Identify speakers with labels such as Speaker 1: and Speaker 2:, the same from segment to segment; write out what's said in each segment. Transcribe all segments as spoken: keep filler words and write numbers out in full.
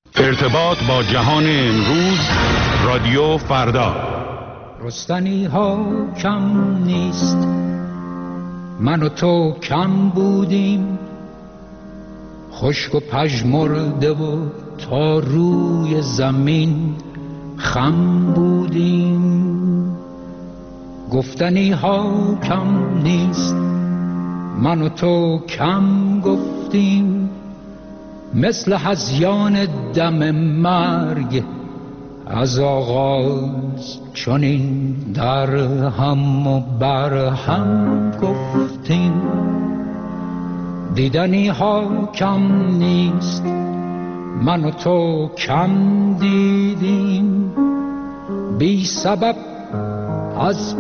Speaker 1: ارتباط با جهان امروز، رادیو فردا.
Speaker 2: رستنی ها کم نیست، من و تو کم بودیم، خشک و پژمرده و تا روی زمین خم بودیم. گفتنی ها کم نیست، من و تو کم گفتیم، مثل هذیان دم مرگ از آغاز چنین در هم و بر هم گفتیم. دیدنی ها کم نیست، من و تو کم دیدیم، بی سبب از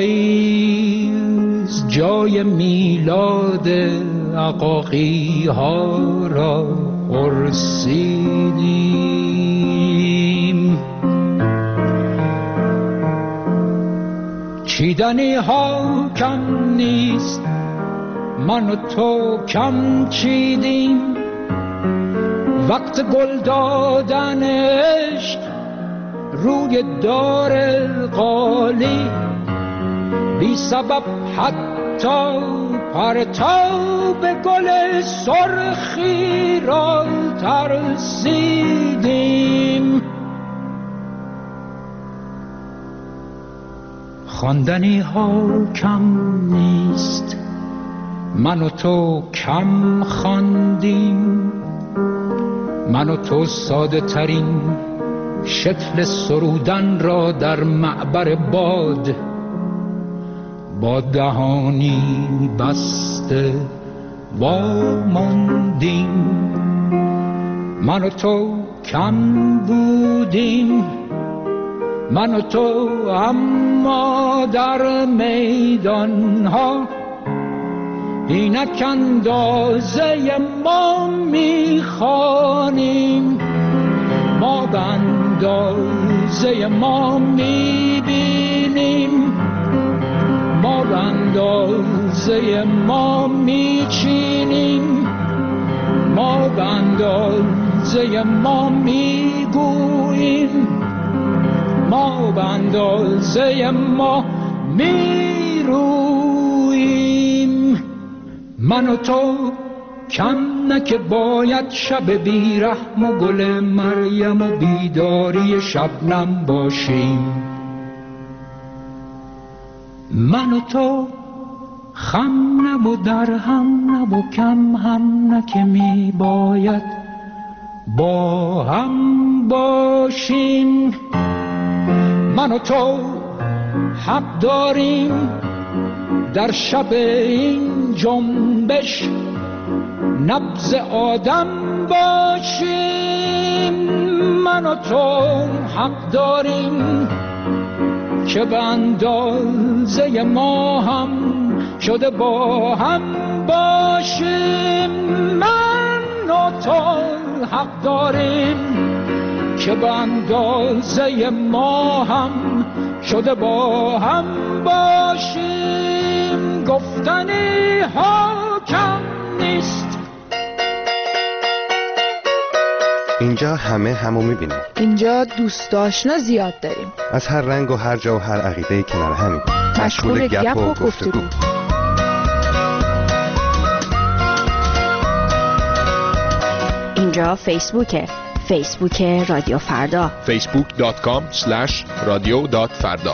Speaker 2: پاییز جای میلاد عقاقی ها را پرسیدیم. چیدنی ها کم نیست، من و تو کم چیدیم، وقت گل دادن عشق روی دار قالی، بی سبب حتی پرتاب گل سرخی را ترسیدیم. خواندنی ها کم نیست، من و تو کم خواندیم، من و تو ساده ترین شکل سرودن را در معبر باد با دهانی بسته واماندیم. من و تو کم بودیم، من و تو اما در میدان ها اینک اندازه ما میخوانیم، ما به اندازه ما میبینیم، ما به اندازه ما میچینیم، ما به اندازه ما میگوییم، ما به اندازه ما میرویم. من و تو کم نه که باید شب بیرحم و گل مریم و بیداری شبنم باشیم، من و تو خم نه و در هم نه و کم هم نه که می باید با هم باشیم. من و تو حق داریم در شب این جنبش نبض آدم باشیم، من و تو حق داریم که به اندازه ما هم شده با هم باشیم، من و تو حق داریم که به اندازه ما هم شده با هم باشیم. گفتنی ها کم نیست.
Speaker 3: اینجا همه همو میبینیم،
Speaker 4: اینجا دوست آشنا زیاد داریم،
Speaker 3: از هر رنگ و هر جا و هر عقیده کنار همیم،
Speaker 4: مشغول گپ و گفتگو.
Speaker 5: اینجا فیسبوکه، فیسبوک رادیو فردا،
Speaker 6: فیسبوک دات کام اسلش رادیو دات فردا.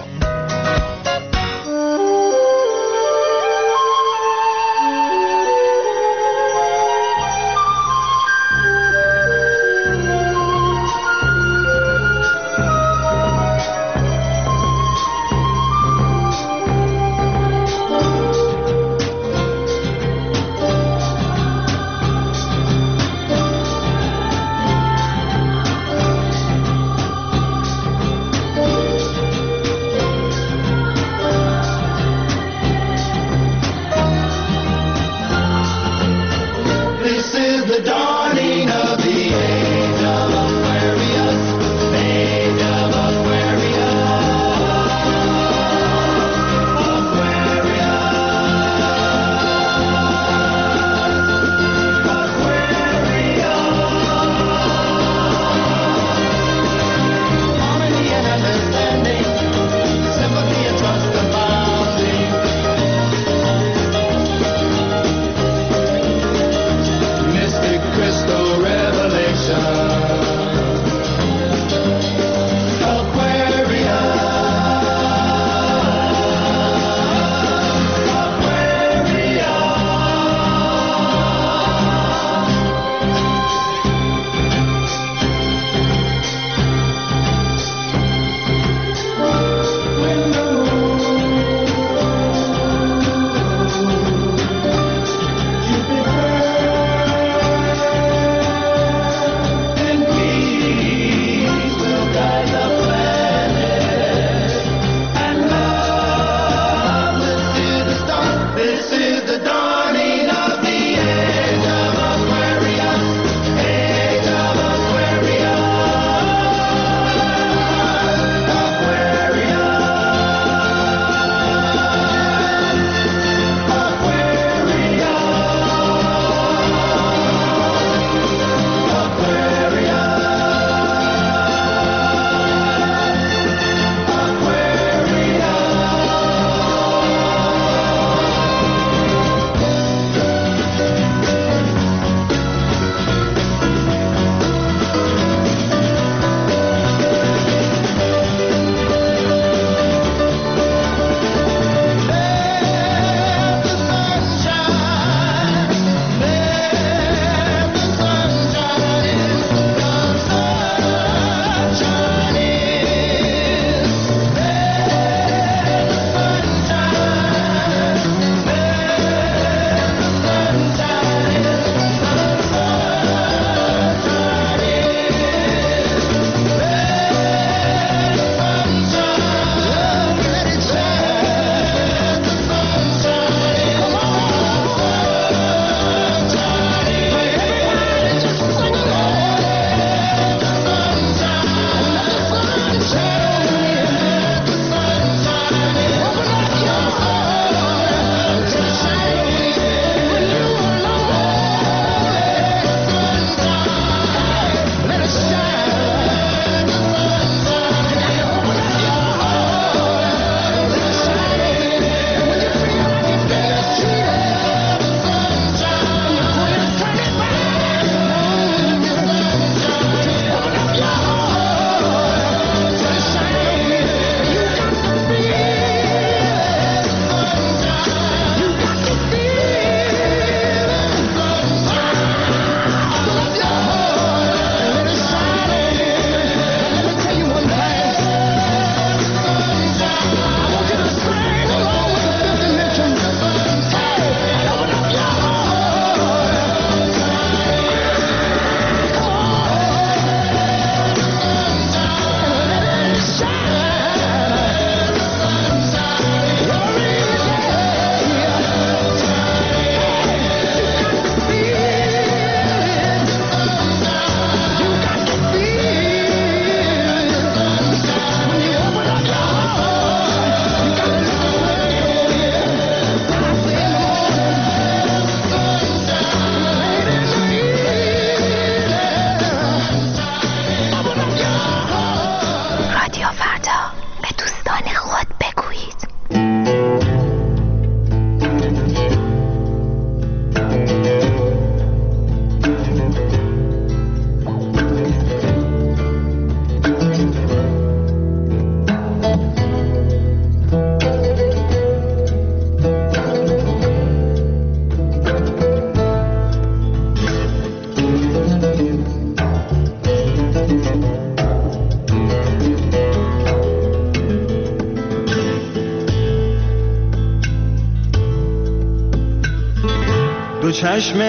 Speaker 7: دو چشم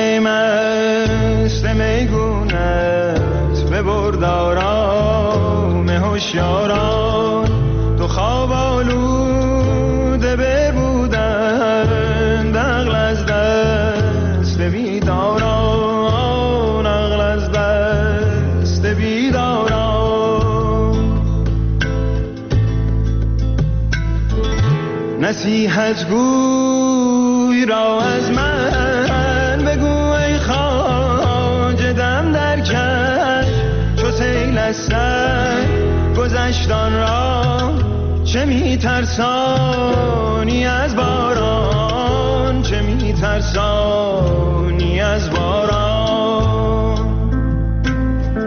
Speaker 7: مست میگونت ببرد آرام هوشیاران، دو خواب آلوده ببودند عقل از دست بیداران، عقل از دست بیداران. نصیحت گوی را از من بگو ای خواجه دم در کش، چو سیل از سر گذشتان را چه میترسانی از باران، چه میترسانی از باران.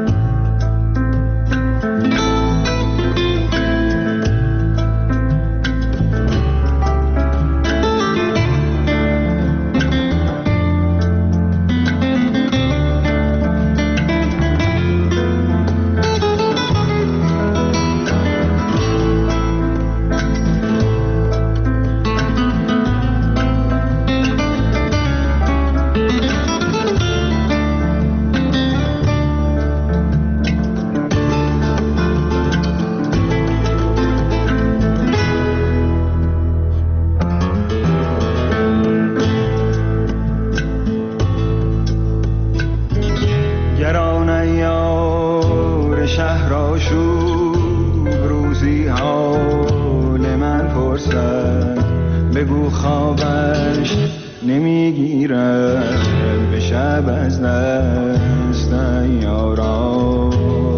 Speaker 7: شهر آشوب روزی حال من پرسد، بگو خوابش نمیگیرد به شب از دست یاران.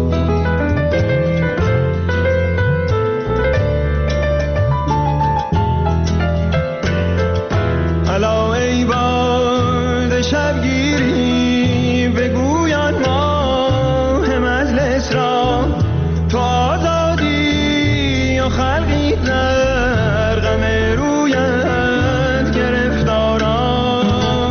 Speaker 7: الا ای باد شبگیری بگویان ماه مجلس را، تو آزادی یا خلقی در غم رویت گرفتاران.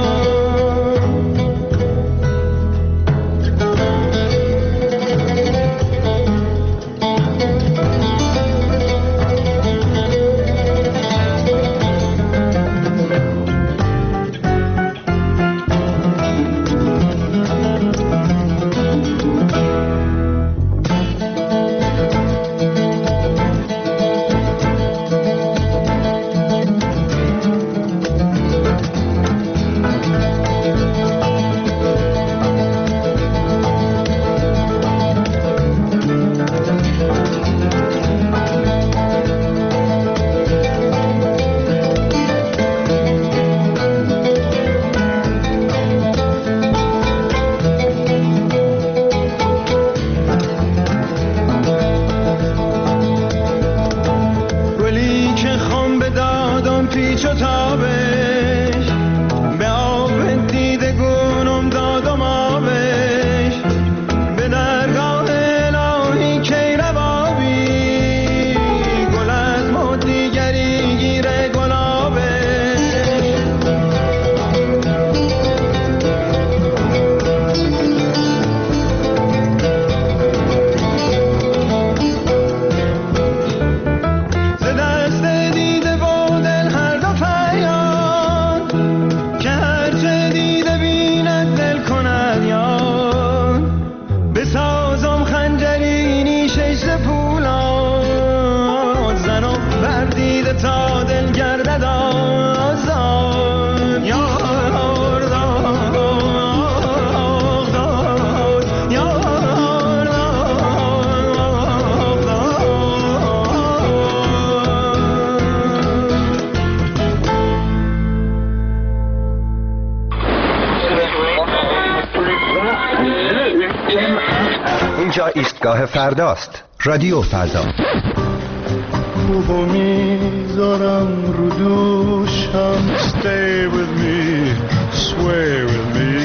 Speaker 3: اینجا ایستگاه فرداست. رادیو فردا.
Speaker 7: خوبو میذارم رو دوشم. Stay with me, sway with me.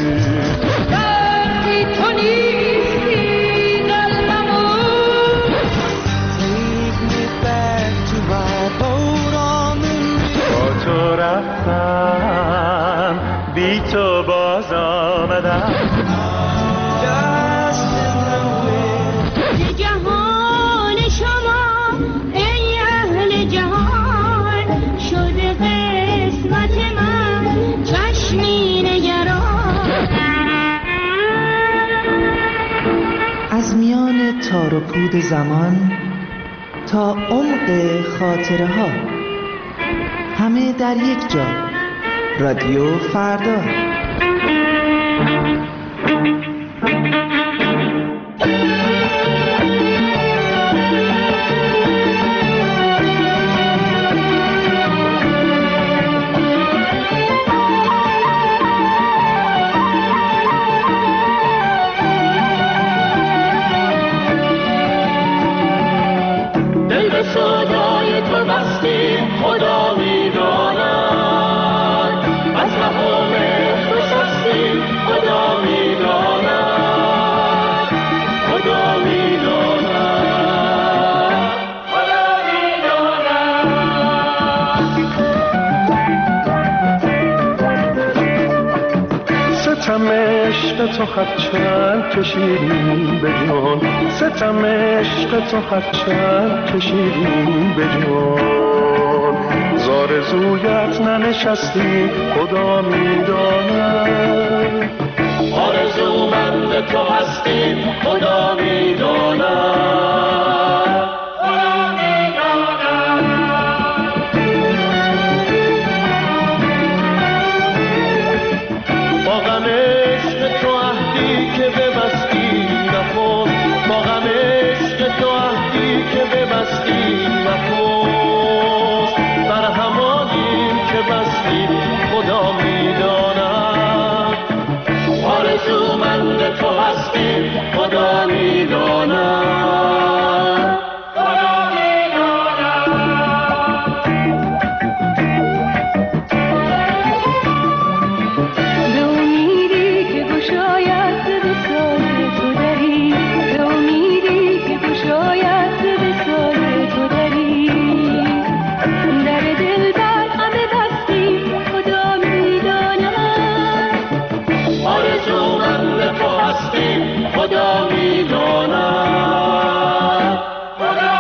Speaker 8: دردی تو نیستی قلبمو.
Speaker 7: Take me back to my boat on the river. با تو رفتم بی تو باز آمدم.
Speaker 9: از میان تار و پود زمان تا عمق خاطره ها، همه در یک جا. رادیو فردا.
Speaker 8: صدای تو بستی خدا میداند، از مقام تو شستی خدا میداند، خدا میداند، خدا میداند. ستم عشق تو خدچند کشیدیم به جان، ستم عشق تو خدچند کشیدیم به جان. زارزویت ننشستی خدا میداند، آرزومند تو هستی خدا میداند، خدا میداند. با غم عشق تو عهدی که ببستی نخون، با غم عشق خدا میداند خدا میداند
Speaker 10: به امیدی که گشاید به سال تو دری به امیدی که گشاید به سال تو دری در دل بر همه بستی خدا میداند
Speaker 8: آرزومند تو هستی خدا میداند خدا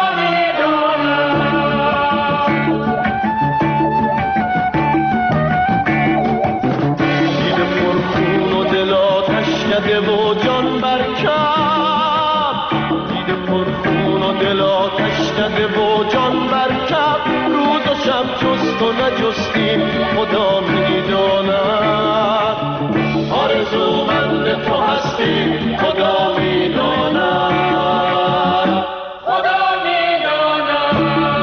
Speaker 8: میداند دیده پرخون و دل آتش کده و جان برکب دیده پرخون و دل آتش کده و جان برکب روز و شب جست و نجستیم خدا میداند آرزومند تو هستی خدا میداند خدا میداند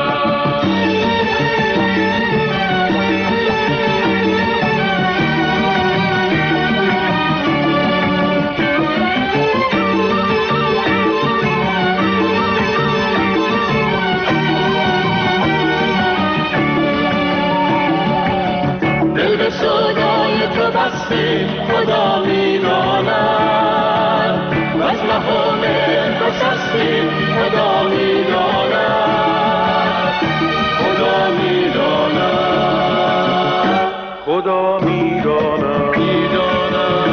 Speaker 8: دل به سودای تو بستی خدا میداند و از مهام گسستی خدا میداند خدا میداند خدا میداند میداند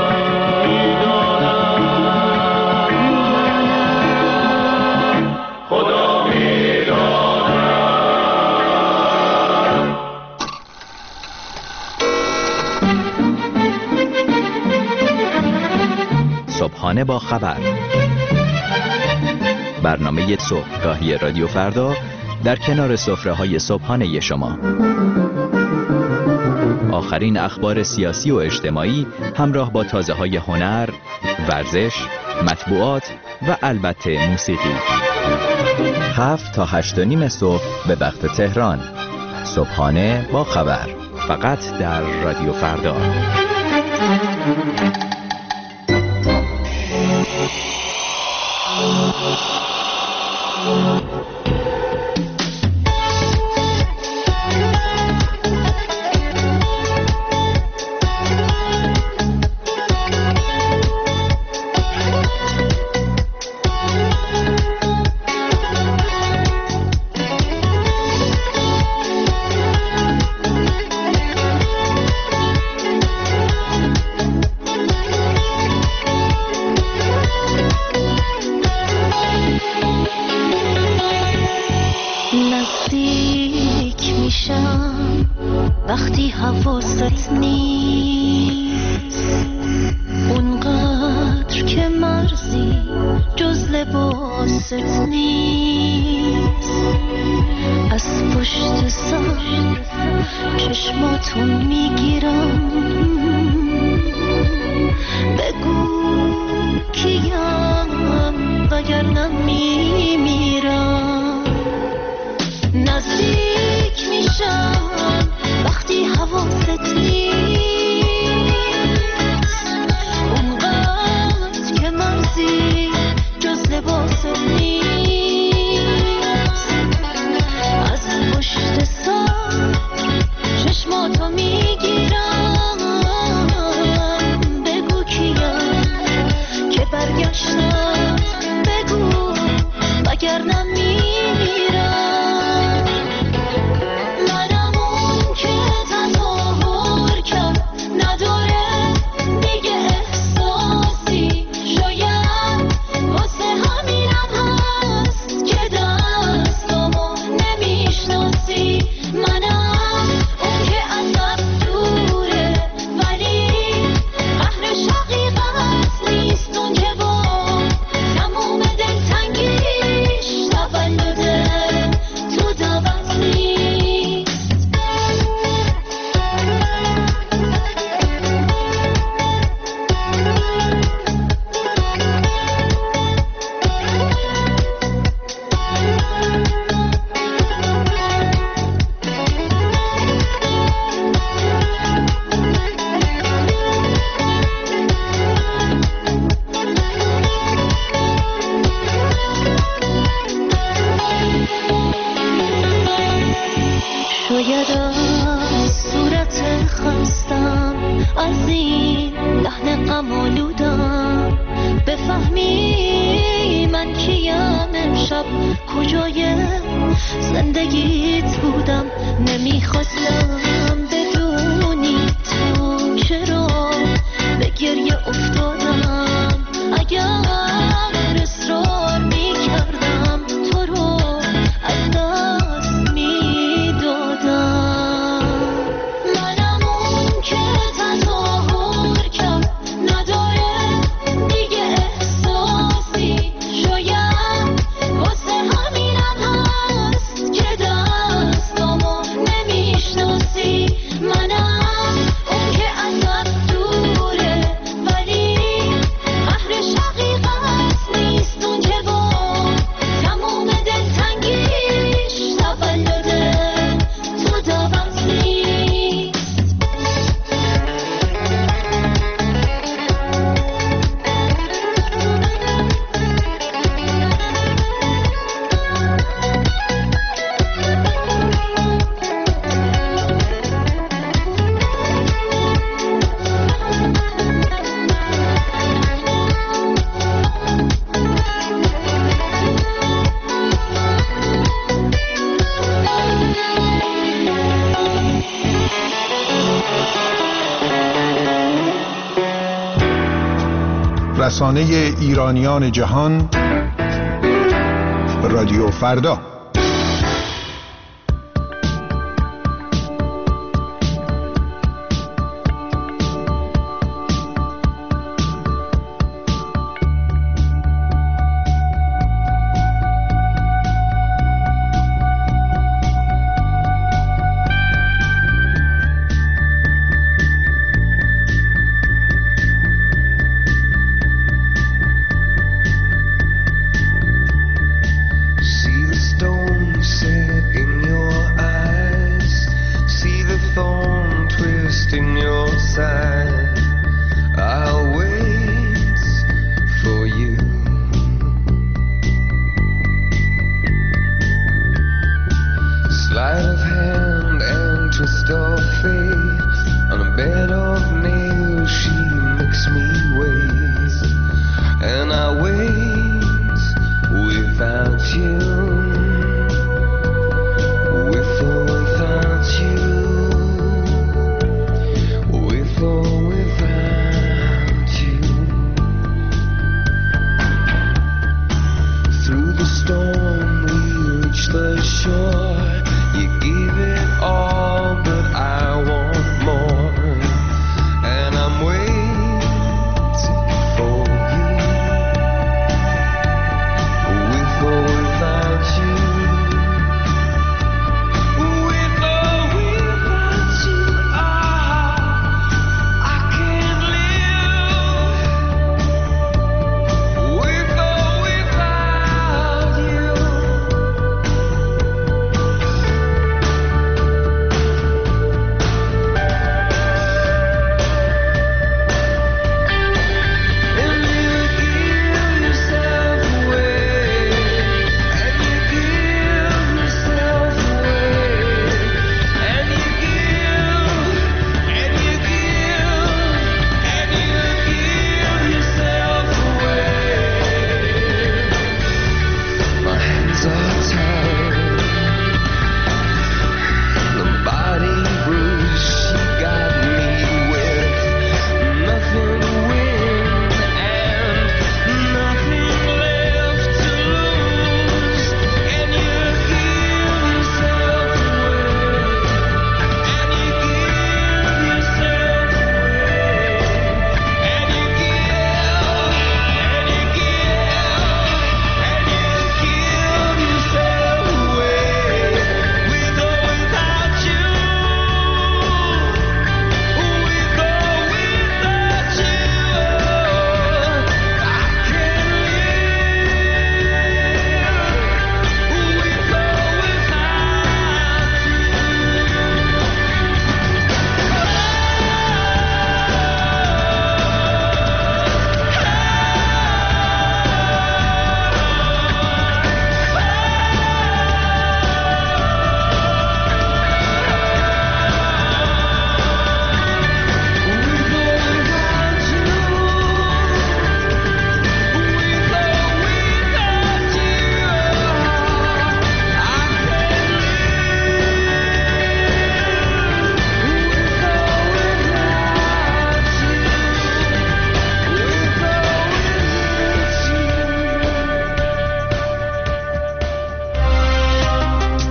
Speaker 8: میداند خدا
Speaker 11: صبحانه با خبر، برنامه صبحگاهی رادیو فردا در کنار سفره‌های صبحانه شما. آخرین اخبار سیاسی و اجتماعی همراه با تازه‌های هنر، ورزش، مطبوعات و البته موسیقی. هفت تا هشت و نیم صبح به وقت تهران. صبحانه با خبر، فقط در رادیو فردا.
Speaker 10: وقتی حواست نیست اونقدر که مرزی جز لباست نیست از پشت سر چشماتو میگیرم بگو کیم وگرنه میمیرم نزدیک میشم وقتی حواست نیست اونقدر که مرزی جز لباس نیست از پشت سر چشماتو میگیرم بگو کیم که برگشتم بگو وگرنه میمیرم این لحن غم آلودم، بفهمی من کیم امشب، کجای زندگیت بودم. نمیخواستم بدونی تو چرا به گریه افتادم، اگر اصرار میکردم تو رو از دست میدادم. منم اون که تظاهر کرد نداره دیگه احساسی، شاید واسه همینم هست که دستامو نمیشناسی. منم اون که ازت دوره ولی قهر شقیقت نیست، اون که با تموم دلتنگیش تولده تو داغم نیست.
Speaker 12: رسانه ایرانیان جهان، رادیو فردا.
Speaker 13: With or without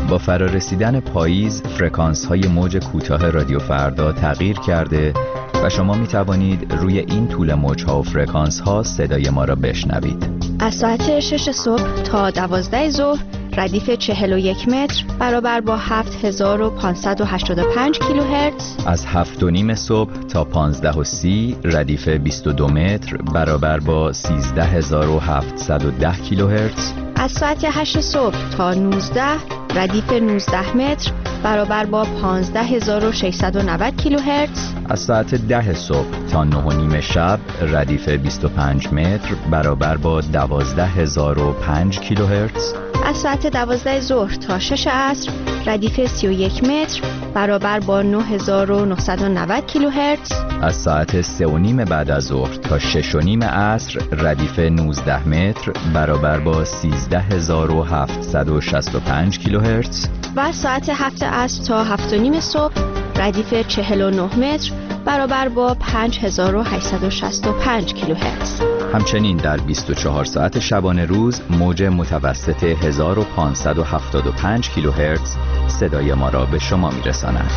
Speaker 11: با فرارسیدن پاییز فرکانس های موج کوتاه رادیو فردا تغییر کرده و شما می توانید روی این طول موج ها و فرکانس ها صدای ما را بشنوید.
Speaker 5: از ساعت شش صبح تا دوازده ظهر ردیف چهل و یک متر برابر با هفت هزار و پانصد و هشتاد و پنج کیلوهرتز.
Speaker 11: از هفت و نیم صبح تا پانزده و سی ردیف بیست و دو متر برابر با سیزده هزار و هفتصد و ده کیلوهرتز.
Speaker 5: از ساعت هشت صبح تا نوزده ردیف نوزده متر برابر با پانزده هزار و ششصد و نود کیلوهرتز.
Speaker 11: از ساعت ده صبح تا نه و نیم شب ردیف بیست و پنج متر برابر با دوازده هزار و پنج کیلوهرتز.
Speaker 5: از ساعت دوازده ظهر تا شش عصر ردیف سی و یک متر برابر با نه هزار و نهصد و نود کیلوهرتز.
Speaker 11: از ساعت سه و نیم بعد از ظهر تا شش و نیم عصر ردیف نوزده متر برابر با سیزده هزار و هفتصد و شصت و پنج کیلوهرتز.
Speaker 5: و از ساعت هفت عصر تا هفت و نیم صبح ردیف چهل و نه متر برابر با پنج هزار و هشتصد و شصت و پنج کیلوهرتز.
Speaker 11: همچنین در بیست و چهار ساعت شبانه روز موج متوسط هزار و پانصد و هفتاد و پنج کیلوهرتز صدای ما را به شما میرساند.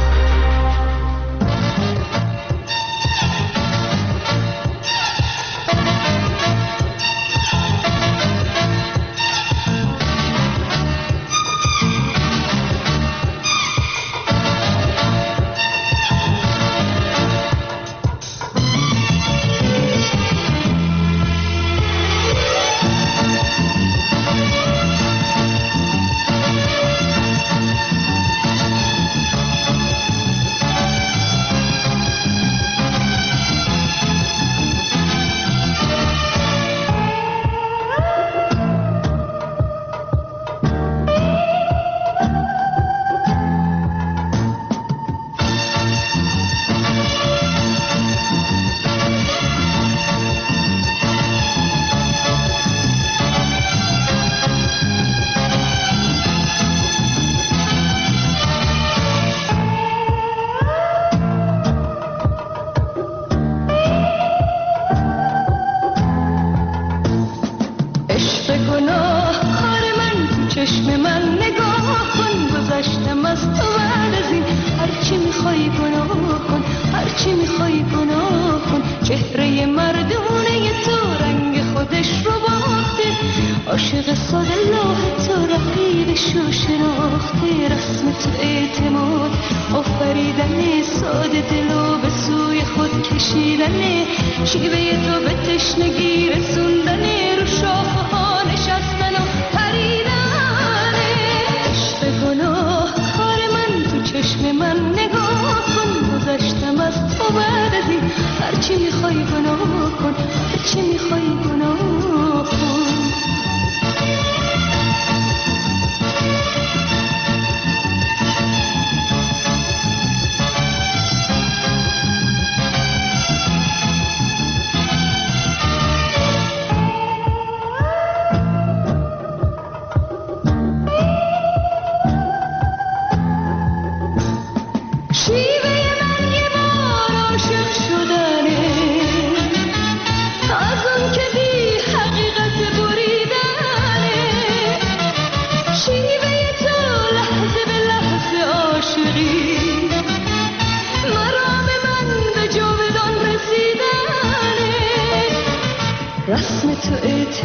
Speaker 10: رسم تو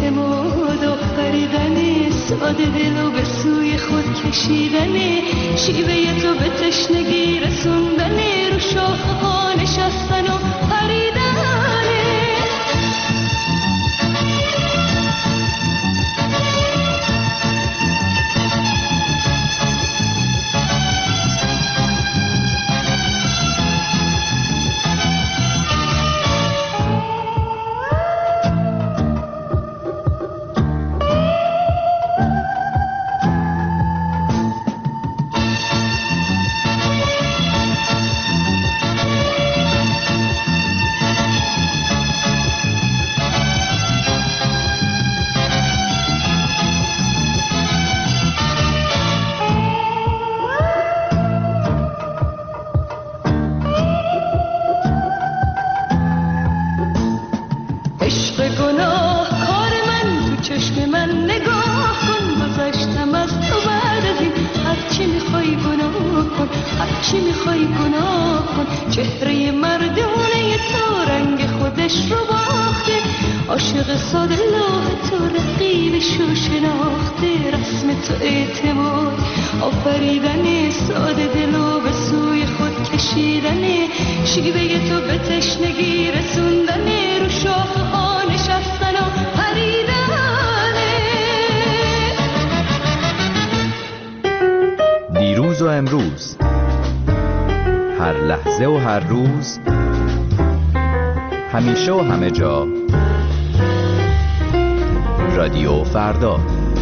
Speaker 10: اعتماد و خریدنه، ساده دل و به سوی خود کشیدنه، شیوه تو به تشنگی رسوندنه، رو شاخه ها نشستن و خریدنه. چشم من نگاه کن، گذشتم از تو بعد از این هرچی هرچی میخوای گناه کن، چهره مردانه تو رنگ خودش رو باخته، عاشق ساده لاه تو رقیبش رو شناخته، رسم تو اعتماد آفریدن ساده دلو به سوی خود کشیدن، شیوه تو به تشنگی رسوندن، رو شاخه ها نشستن و پریدن.
Speaker 11: دیروز و امروز، هر لحظه و هر روز، همیشه و همه جا، رادیو فردا.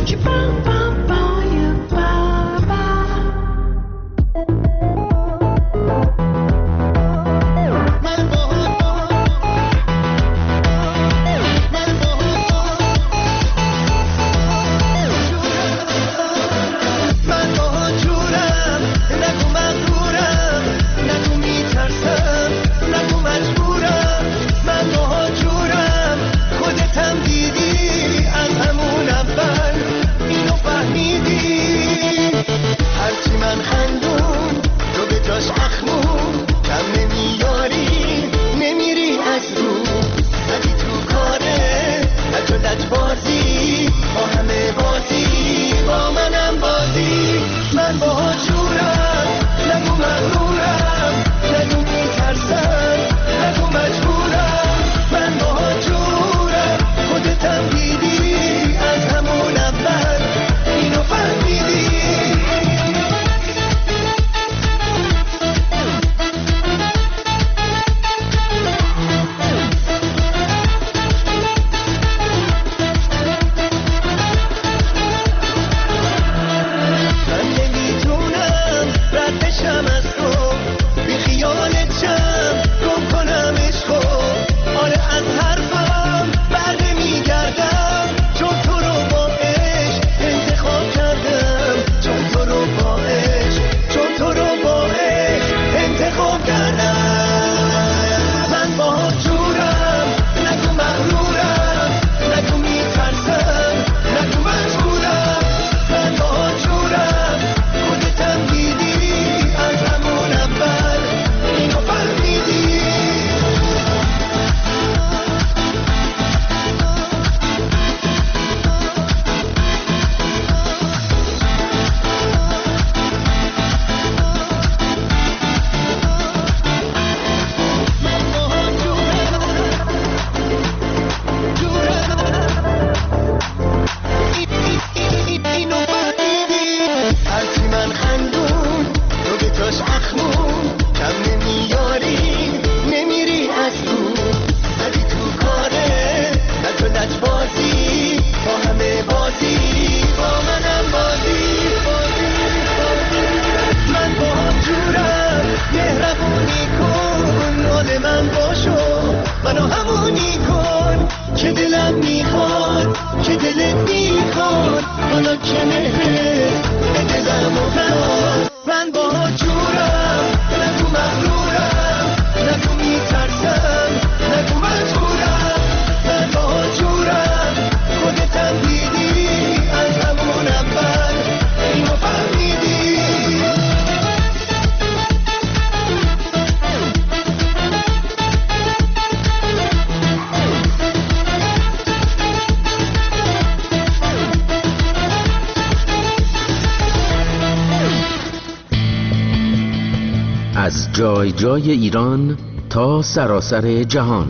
Speaker 13: از جای جای ایران تا سراسر جهان،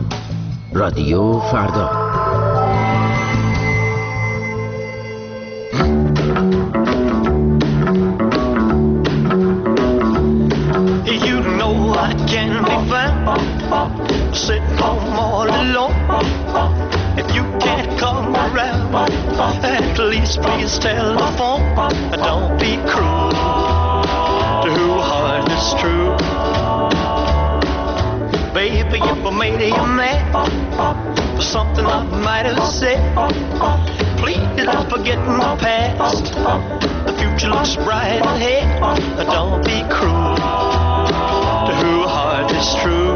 Speaker 13: رادیو فردا.
Speaker 8: You know I can be found sitting home all alone. If you can't come around, at least please tell the phone. Don't be cruel to who heart is true. Baby, if I made you mad for something I might have said, please don't forget my past. The future looks bright ahead. Don't be cruel to who heart is true.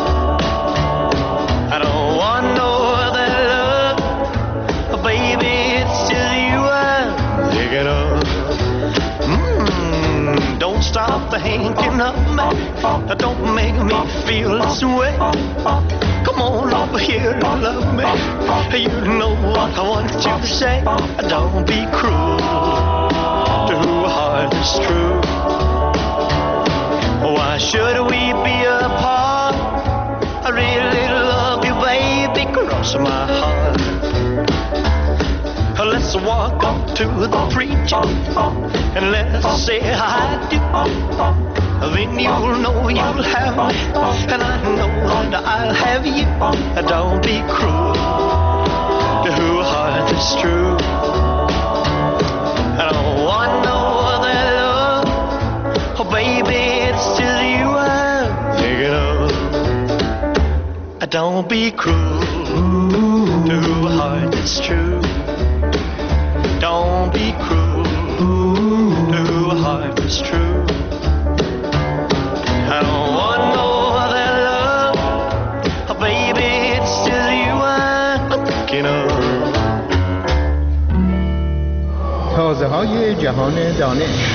Speaker 8: I don't want no other love, baby, it's just you I'm thinking of. Mm, don't stop the hand thinking of me. Don't make me feel this way. Come on over here and love me. You know what I want you to say. Don't be cruel to a heart that's true. Why should we be apart? I really love you, baby, cross my heart. Let's walk up to the preacher and let's say I do. Then you'll know you'll have me, and I know that I'll have you. Don't be cruel to a heart that's true. I don't want no other love. Oh baby, it's just you I'm thinking of. Don't be cruel to a heart that's true. Don't be cruel to a heart that's true. I don't want no other love. Oh, baby, it's just you I'm thinking of.
Speaker 12: تازه های جهان دانش.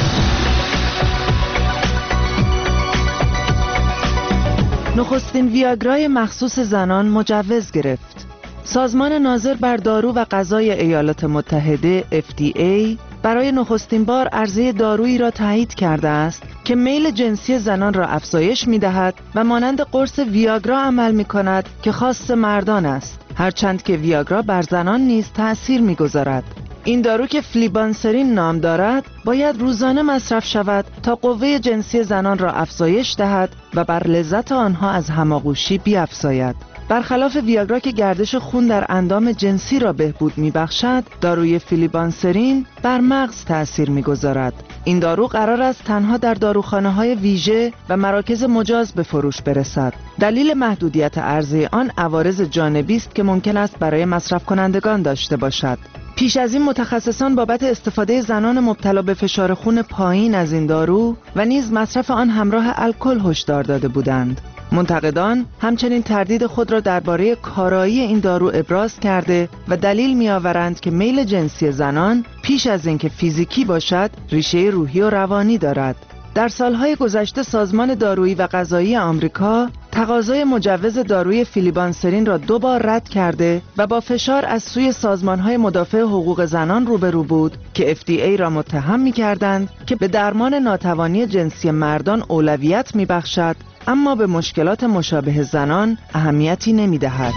Speaker 9: نخستین ویاگرای مخصوص زنان مجوز گرفت. سازمان ناظر بر دارو و غذای ایالات متحده اف دی ای برای نخستین بار عرضه دارویی را تایید کرده است که میل جنسی زنان را افزایش می‌دهد و مانند قرص ویاگرا عمل می‌کند که خاص مردان است، هرچند که ویاگرا بر زنان نیز تأثیر می‌گذارد. این دارو که فلیبانسرین نام دارد باید روزانه مصرف شود تا قوه جنسی زنان را افزایش دهد و بر لذت آنها از هماغوشی بیفزاید. برخلاف ویاگرا که گردش خون در اندام جنسی را بهبود می‌بخشد، داروی فلیبانسرین بر مغز تأثیر می‌گذارد. این دارو قرار است تنها در داروخانه‌های ویژه و مراکز مجاز به فروش برسد. دلیل محدودیت عرضه آن عوارض جانبی است که ممکن است برای مصرف کنندگان داشته باشد. پیش از این متخصصان بابت استفاده زنان مبتلا به فشار خون پایین از این دارو و نیز مصرف آن همراه الکل هشدار داده بودند. منتقدان همچنین تردید خود را درباره کارایی این دارو ابراز کرده و دلیل می‌آورند که میل جنسی زنان پیش از اینکه فیزیکی باشد ریشه روحی و روانی دارد. در سالهای گذشته سازمان دارویی و غذایی آمریکا تقاضای مجوز داروی فلیبانسرین را دو بار رد کرده و با فشار از سوی سازمانهای مدافع حقوق زنان روبرو بود که اف دی ای را متهم می‌کردند که به درمان ناتوانی جنسی مردان اولویت می‌بخشد اما به مشکلات مشابه زنان اهمیتی نمی‌دهد.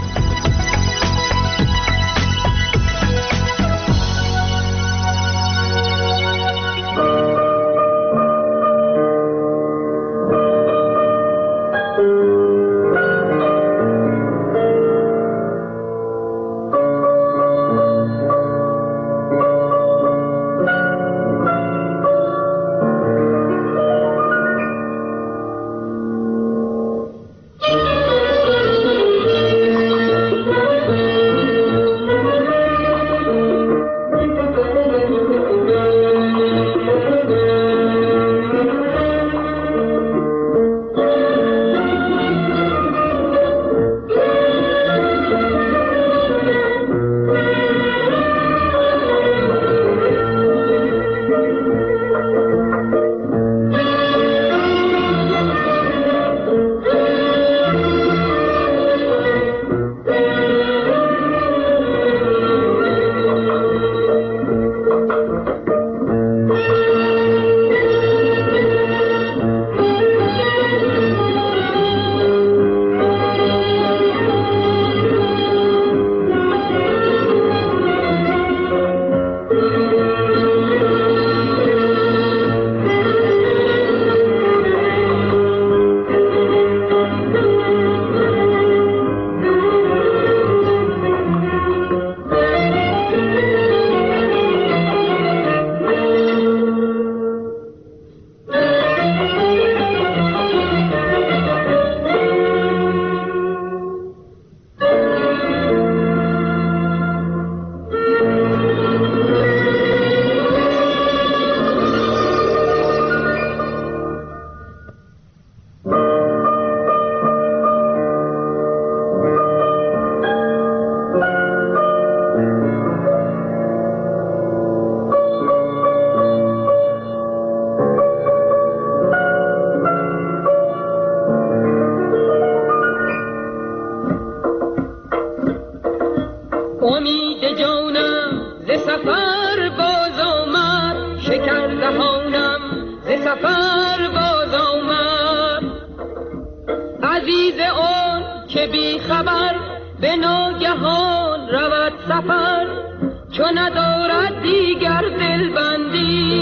Speaker 10: سفر باز آمد، عزیز آن که بی خبر به ناگهان رود سفر، چون ندارد دیگر دلبندی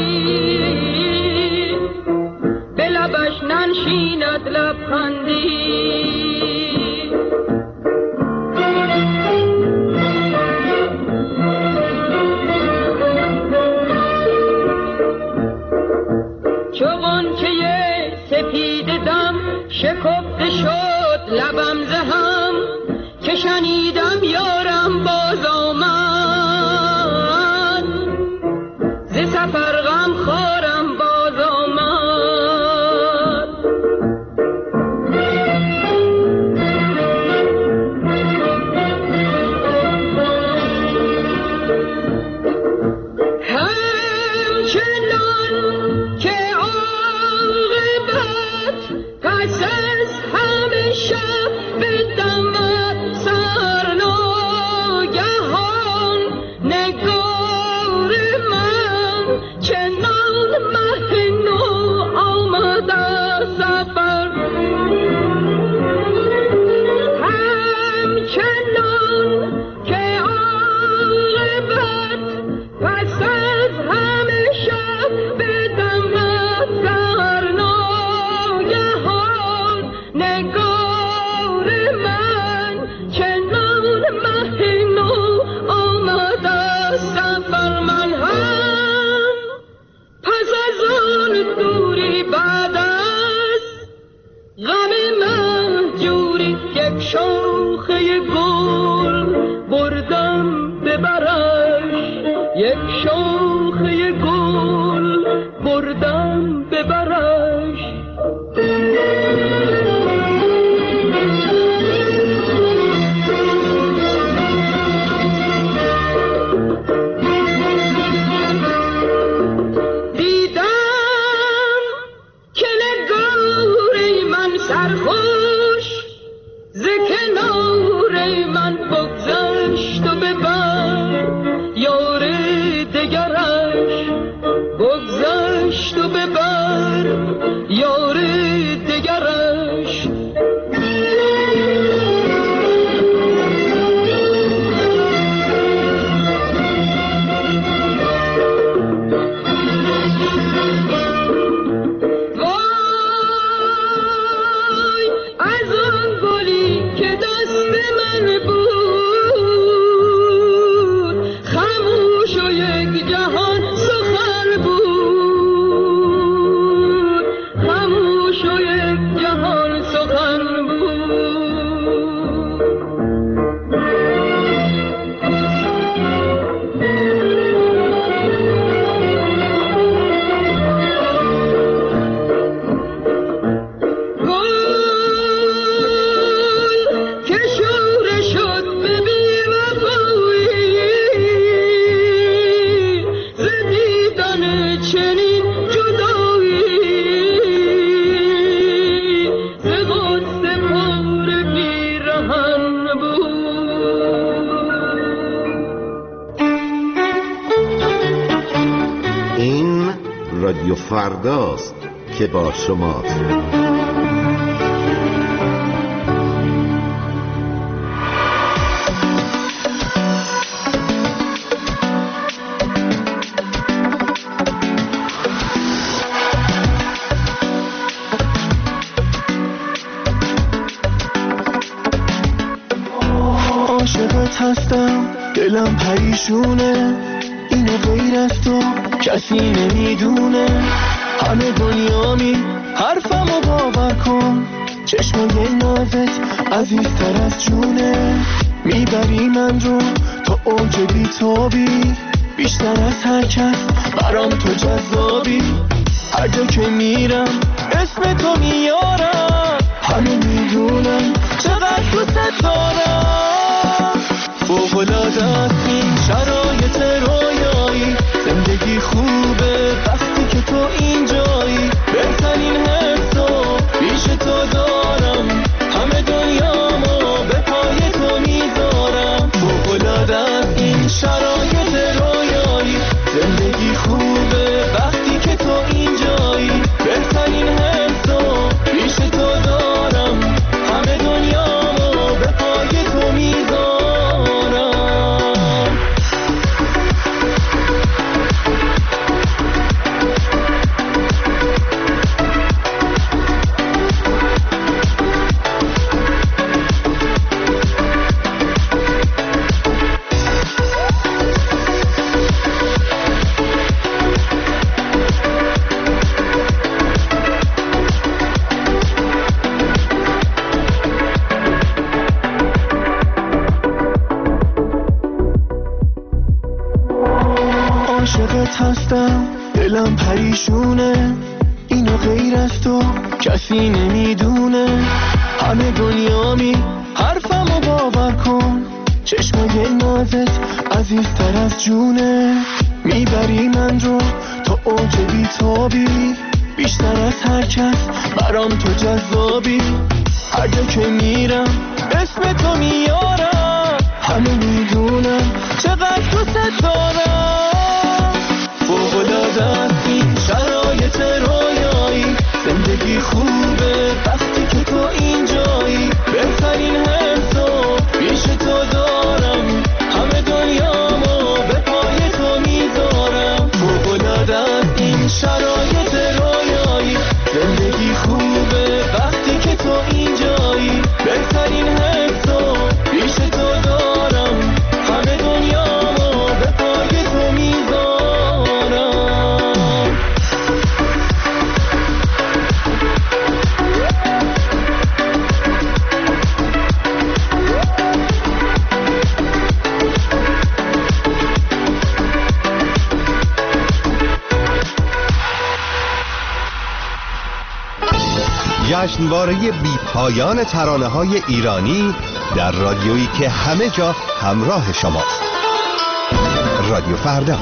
Speaker 10: به لبش ننشیند لبخندی. چون که یه سپید دم شکفته شد لبم زهم، که شنیدم یارم باز آمد، ز سفر غم خارم باز آمد. همچنان که عاقبت پس از همه شب بدمد سرناگهان، نگار من چنان مه نو آمد از سفر. همچنان که عاقبت پس از همه شب بدمد سرناگهان، نگار من چنان مه نو آمد از سفر. من هم پس از آن دوری بعد از غم مهجوری، یک شاخه گل بردم ببرش، یک شاخه گل بردم ببرش. دیدم که نگار من سرخوش ز کنار من بگذشت و ببر یار دگرش، بگذشت و ببر یار دگرش. وای از آن گلی که دست من بود، خاموش و یک جهان سخن بود، خاموش و یک جهان سخن بود. گل که شوره شد به بی‌وفایی، ز دیدن چنین جدایی، ز غصه پاره پیرهن بود.
Speaker 14: این رادیو فرداست که با شماست.
Speaker 15: عاشقت هستم، دلم پریشونه، اینو غیر از تو کسی نمیدونه. همه دنیامی حرفمو باور کن، چشمای نازت عزیزتر از جونه. میبری من رو تا اوج بیتابی، بیشتر از هر کس برام تو جذابی. هر جا که میرم اسم تو میارم، همه میدونم چقدر دوست دارم. فوق‌العاده است این شرایط رویایی، زندگی خوبه وقتی که تو اینجایی. بهترین حسو پیش تو دارم، همه دنیامو به پای تو میذارم. فوق‌العاده است این شرایط رویایی، زندگی خوبه وقتی که تو اینجایی. عاشقت هستم دلم پریشونه اینو غیر از تو کسی نمیدونه همه دنیامی حرفمو باور کن چشمای نازت عزیزتر از جونه میبری من رو تا اوج بیتابی بیشتر از هر کس برام تو جذابی هر جا که میرم اسم تو میارم همه میدونم چقدر دوست دارم فوق‌العاده است این شرایط رویایی زندگی خوبه وقتی که تو اینجایی بهترین حسو پیش تو دارم همه دنیامو به پای تو میذارم فوق‌العاده است این شرایط رویایی زندگی خوبه وقتی که تو اینجایی بهترین حسو پیش تو دارم همه دنیامو به پای تو میذارم
Speaker 3: جشنواره بی پایان ترانه‌های ایرانی در رادیویی که همه جا همراه شماست. رادیو فردا.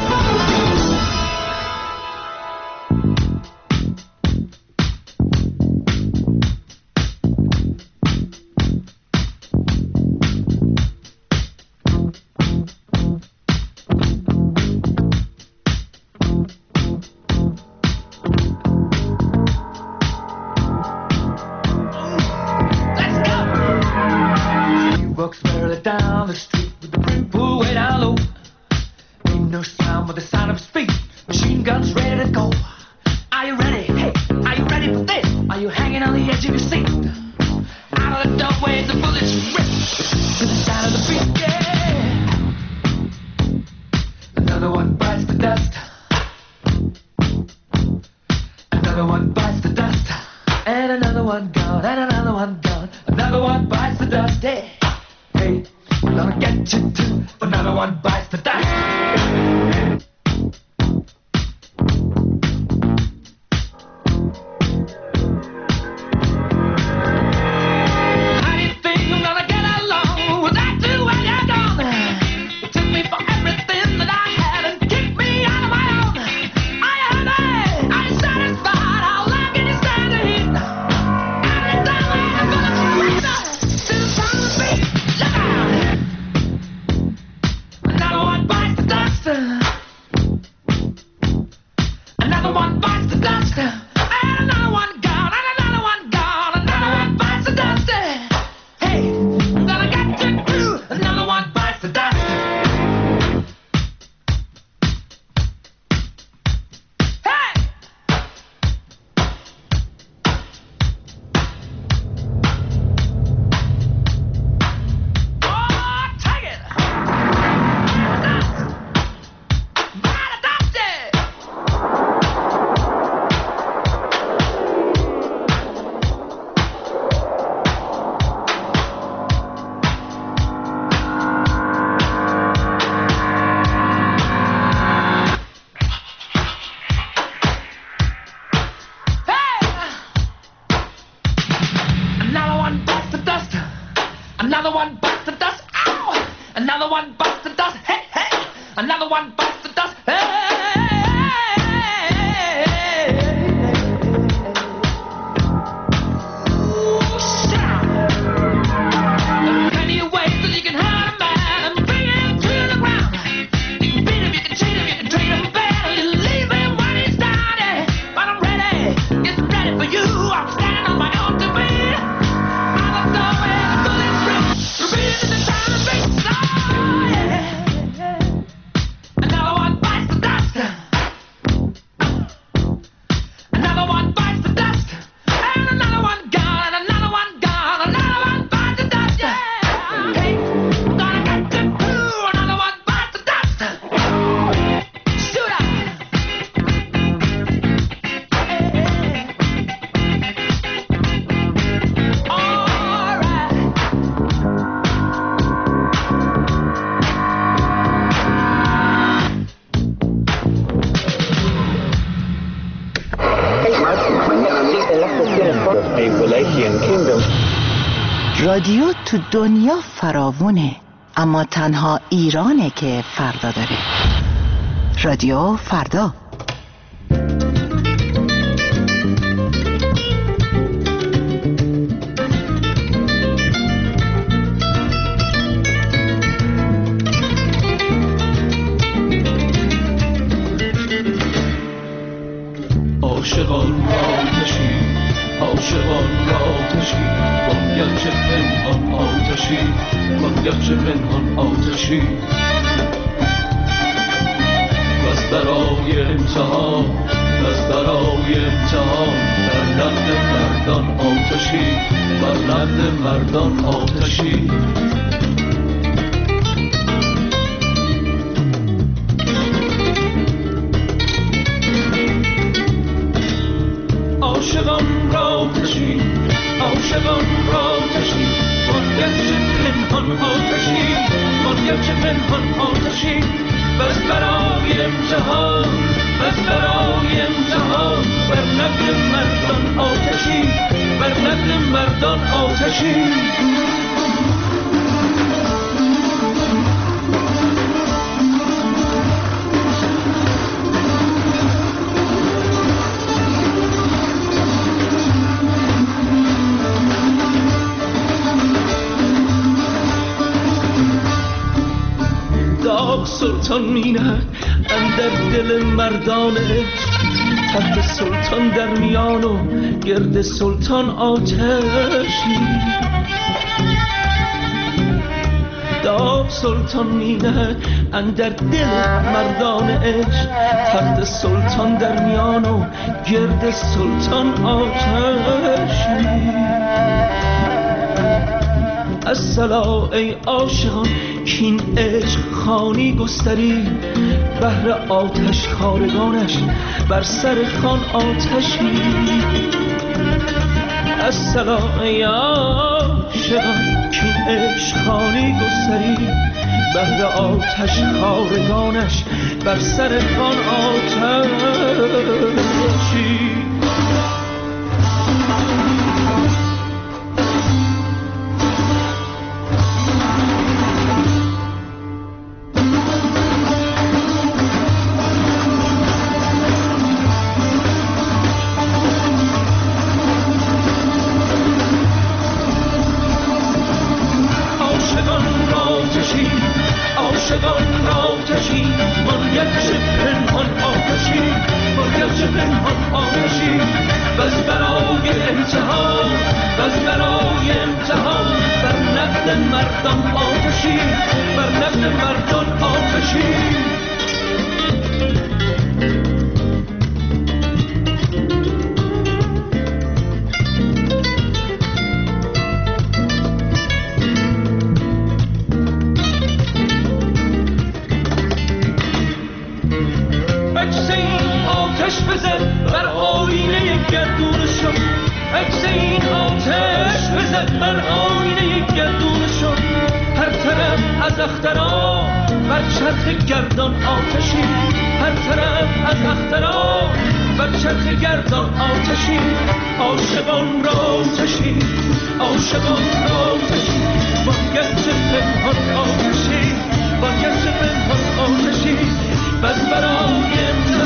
Speaker 16: Another one bites the dust.
Speaker 9: رادیو تو دنیا فراوونه، اما تنها ایرانه که فردا داره. رادیو فردا.
Speaker 8: عاشقان آتشی، عاشقان آتشی، بانگرچه پنهان آتشی، بانگرچه پنهان آتشی. بس برای امتحان، بس برای امتحان، بر نقد مردان آتشی، بر نقد مردان آتشی. عاشقان را آتشی، عاشقان را آتشی، بانگرچه پنهان آتشی، بانگرچه پنهان آتشی. بس برای امتحان، بس برای امتحان، بر نقد مردان آتشی، بر نقد مردان آتشی. سلطان مینه اندر دل مردانه، تخت سلطان در میان و گرد سلطان آتشی. داغ سلطان مینه اندر دل مردان عشق، تخت سلطان در میان و گرد سلطان آتشی. الصلا ای عاشقان کین عشق خانی گستری، بهر آتش خارگانش بر سر خان آتشی. الصلا ای عاشقان کین عشق خانی گستری، بهر آتش خارگانش بر سر خان آتشی. بس برای